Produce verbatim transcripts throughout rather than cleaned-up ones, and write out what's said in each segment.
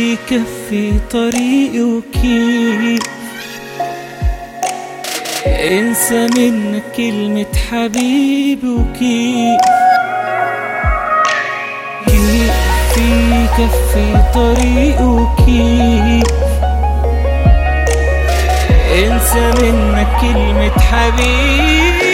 كفي طريقي وكيف انسى منك كلمة حبيبي وكيف كيف في كفي طريقي وكيف انسى منك كلمة حبيبي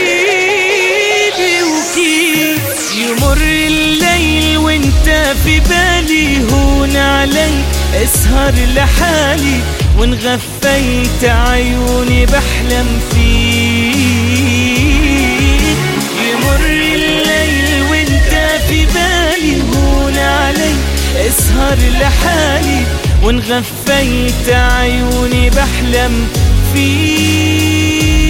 وكيف يمر الليل وانت في بالي هون علي اسهر لحالي وان غفيت عيوني بحلم فيك يمر الليل وانت في بالي هون علي اسهر لحالي وان غفيت عيوني بحلم فيك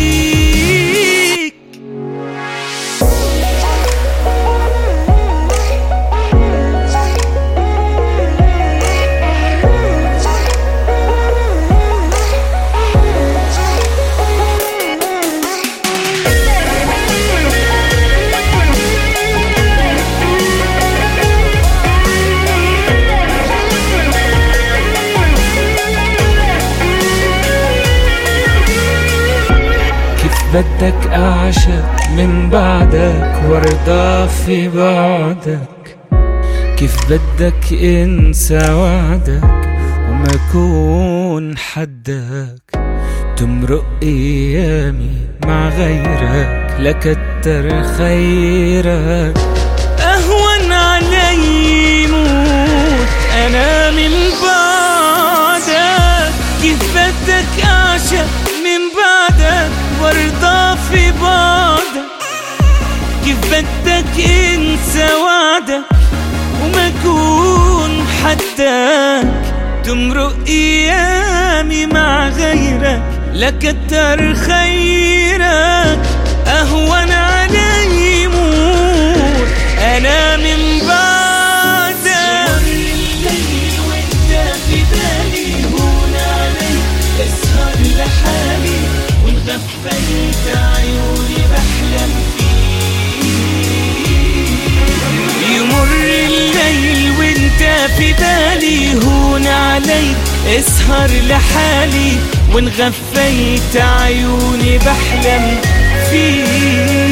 بدك أعشق من بعدك وارضى في بعدك كيف بدك انسى وعدك وما كون حدك تمرق ايامي مع غيرك لكتر خيرك اهون علي موت انا من بعدك كيف بدك أعشق من بعدك وارضى في بعدك كيف بدك انسى وعدك وما كون حدك تمرق ايامي مع غيرك لكتر خيرك اهون علي موت انا من بعدك الليل وانت في بالي هون علي اسهر لحالي وان غفيت عيوني بحلم فيك يمر الليل وانت في بالي هون علي اسهر لحالي وان غفيت عيوني بحلم فيك